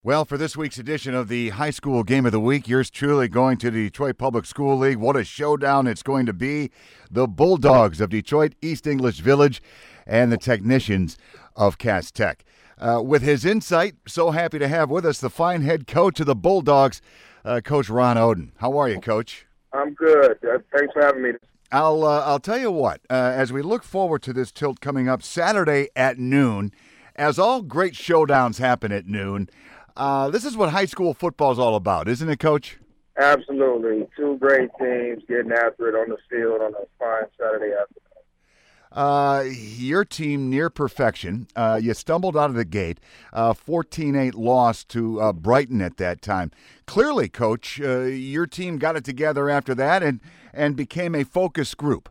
Well, for this week's edition of the High School Game of the Week, yours truly going to the Detroit Public School League. What a showdown it's going to be. The Bulldogs of Detroit East English Village and the Technicians of Cass Tech. With his insight, so happy to have with us the fine head coach of the Bulldogs, Coach Ron Oden. How are you, Coach? I'm good. Thanks for having me. I'll tell you what, as we look forward to this tilt coming up Saturday at noon, as all great showdowns happen at noon, this is what high school football is all about, isn't it, Coach? Absolutely. Two great teams getting after it on the field on a fine Saturday afternoon. Your team near perfection. You stumbled out of the gate. 14-8 loss to Brighton at that time. Clearly, Coach, your team got it together after that and became a focus group.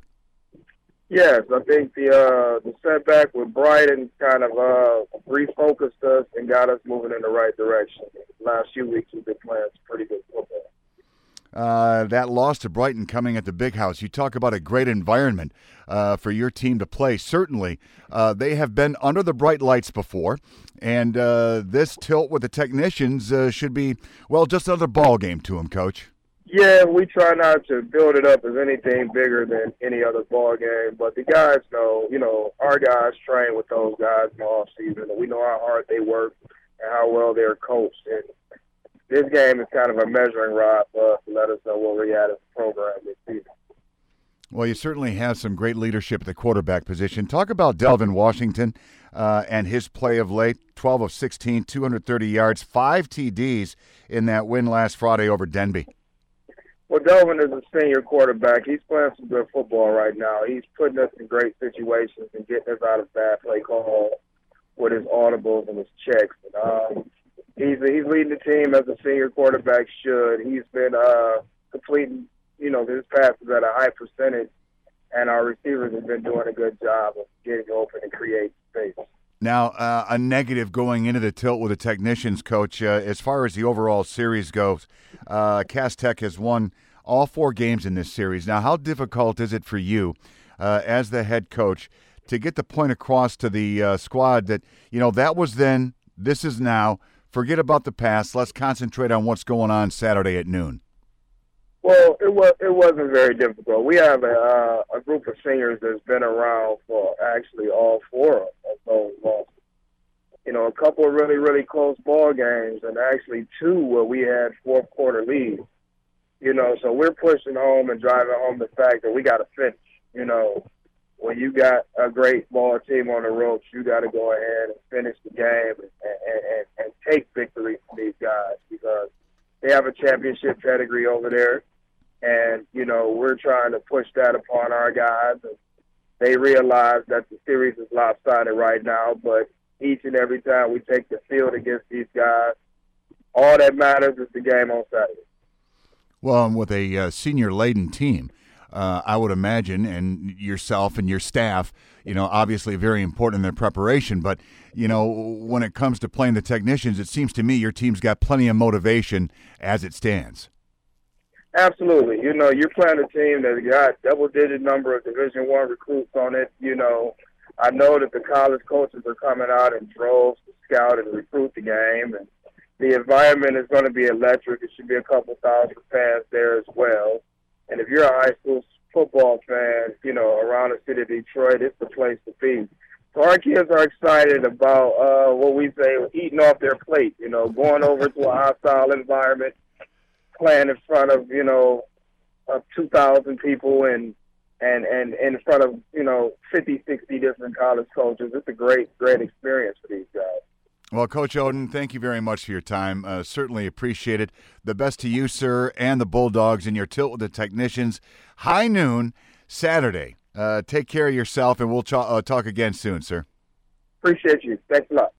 Yes, I think the setback with Brighton kind of refocused us and got us moving in the right direction. The last few weeks we've been playing some pretty good football. That loss to Brighton coming at the Big House, you talk about a great environment for your team to play. Certainly, they have been under the bright lights before, and this tilt with the Technicians should be, well, just another ball game to them, Coach. Yeah, we try not to build it up as anything bigger than any other ball game, but the guys know, our guys train with those guys in the off season, and we know how hard they work and how well they're coached. And this game is kind of a measuring rod for us to let us know where we're at as a program this season. Well, you certainly have some great leadership at the quarterback position. Talk about Delvin Washington and his play of late. 12 of 16, 230 yards, 5 TDs in that win last Friday over Denby. Well, Delvin is a senior quarterback. He's playing some good football right now. He's putting us in great situations and getting us out of bad play calls with his audibles and his checks. He's leading the team as a senior quarterback should. He's been completing, his passes at a high percentage, and our receivers have been doing a good job of getting open and creating space. Now, a negative going into the tilt with the Technicians, Coach. As far as the overall series goes, Cass Tech has won all 4 games in this series. Now, how difficult is it for you as the head coach to get the point across to the squad that, that was then, this is now, forget about the past, let's concentrate on what's going on Saturday at noon? Well, it wasn't very difficult. We have a group of seniors that's been around for actually all 4 of those losses. A couple of really, really close ball games, and actually 2 where we had fourth quarter leads. So we're pushing home and driving home the fact that we got to finish. When you got a great ball team on the ropes, you got to go ahead and finish the game and take victory from these guys because they have a championship pedigree over there. And, we're trying to push that upon our guys. And they realize that the series is lopsided right now, but each and every time we take the field against these guys, all that matters is the game on Saturday. Well, with a senior-laden team, I would imagine, and yourself and your staff, obviously very important in their preparation, but, when it comes to playing the Technicians, it seems to me your team's got plenty of motivation as it stands. Absolutely. You're playing a team that's got double-digit number of Division I recruits on it. I know that the college coaches are coming out in droves to scout and recruit the game, and the environment is going to be electric. It should be a couple thousand fans there as well. And if you're a high school football fan, around the city of Detroit, it's the place to be. So our kids are excited about what we say, eating off their plate, going over to a hostile environment, playing in front of, 2,000 people and in front of, 50, 60 different college coaches. It's a great, great experience for these guys. Well, Coach Oden, thank you very much for your time. Certainly appreciate it. The best to you, sir, and the Bulldogs in your tilt with the Technicians. High noon, Saturday. Take care of yourself, and we'll talk again soon, sir. Appreciate you. Thanks a lot.